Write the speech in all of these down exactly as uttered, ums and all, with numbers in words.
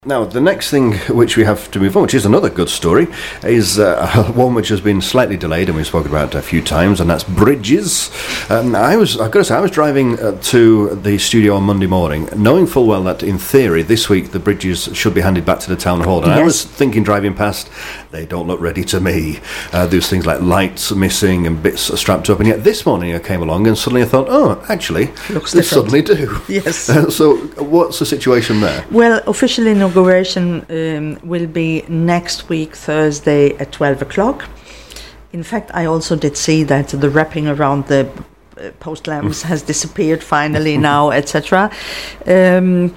Now, the next thing which we have to move on, which is another good story, is uh, one which has been slightly delayed and we've spoken about it a few times, and that's bridges. Um, I was, I've got to say, I was driving uh, to the studio on Monday morning, knowing full well that in theory this week the bridges should be handed back to the town hall. And yes. I was thinking, driving past, they don't look ready to me. Uh, there's things like lights missing and bits strapped up, and yet this morning I came along and suddenly I thought, oh, actually, Looks they different. suddenly do. Yes. Uh, so, what's the situation there? Well, officially inauguration um, will be next week, Thursday at twelve o'clock. In fact, I also did see that the wrapping around the uh, post lamps has disappeared finally now, et cetera. Um,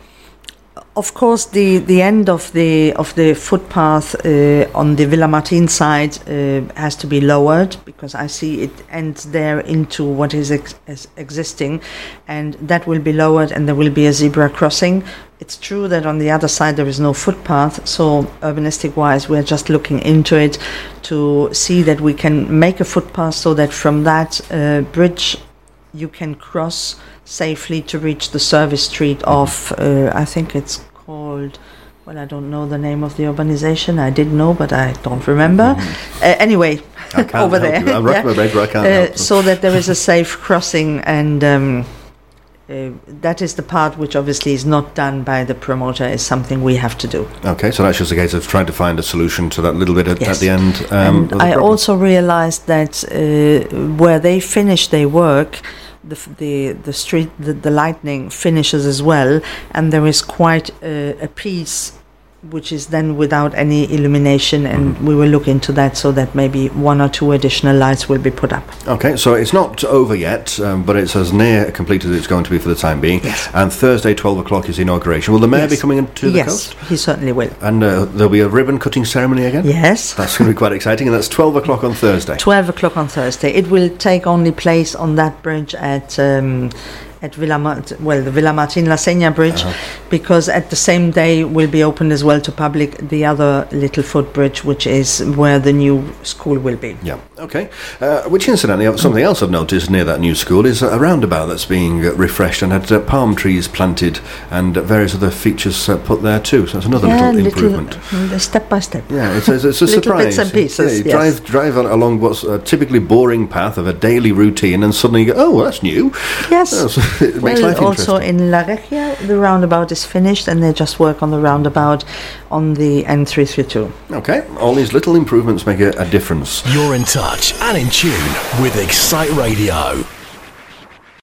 Of course, the, the end of the of the footpath uh, on the Villa Martin side uh, has to be lowered, because I see it ends there into what is ex- is existing, and that will be lowered, and there will be a zebra crossing. It's true that on the other side there is no footpath, so urbanistic-wise we're just looking into it to see that we can make a footpath so that from that uh, bridge you can cross safely to reach the service street of, uh, I think it's called, well, I don't know the name of the urbanization. I did know, but I don't remember. Mm-hmm. Uh, anyway, I can't over there. You. I'm racking my brain, but I can't uh, help. So that there is a safe crossing, and um, uh, that is the part which obviously is not done by the promoter, is something we have to do. Okay, so that's just a case of trying to find a solution to that little bit at, yes. at the end. Um, and I problem. also realized that uh, where they finish their work, The, the the street the, the lightning finishes as well, and there is quite a, a piece which is then without any illumination, and mm-hmm. we will look into that so that maybe one or two additional lights will be put up. Okay, so it's not over yet, um, but it's as near completed as it's going to be for the time being. Yes. And Thursday, twelve o'clock is the inauguration. Will the mayor yes. be coming into the yes, coast? Yes, he certainly will. And uh, there'll be a ribbon cutting ceremony again? Yes. That's going to be quite exciting, and that's twelve o'clock on Thursday. twelve o'clock on Thursday. It will take only place on that bridge at... Um, at Villa Mart- well, the Villa Martin La Seña Bridge, uh-huh. because at the same day will be opened as well to public the other little footbridge, which is where the new school will be. Yeah, okay. Uh, which incidentally, something else I've noticed near that new school is a roundabout that's being uh, refreshed and had uh, palm trees planted and uh, various other features uh, put there too. So that's another yeah, little, little improvement. Uh, step by step. Yeah, it's, it's, it's a little surprise. Bits and pieces. Yeah, you yes. drive drive on, along what's a typically boring path of a daily routine, and suddenly you go, oh, well, that's new. Yes. Oh, so it makes well, life also interesting. in La Regia, the roundabout is finished, and they just work on the roundabout on the N three thirty-two. Okay, all these little improvements make a, a difference. You're in touch and in tune with Excite Radio.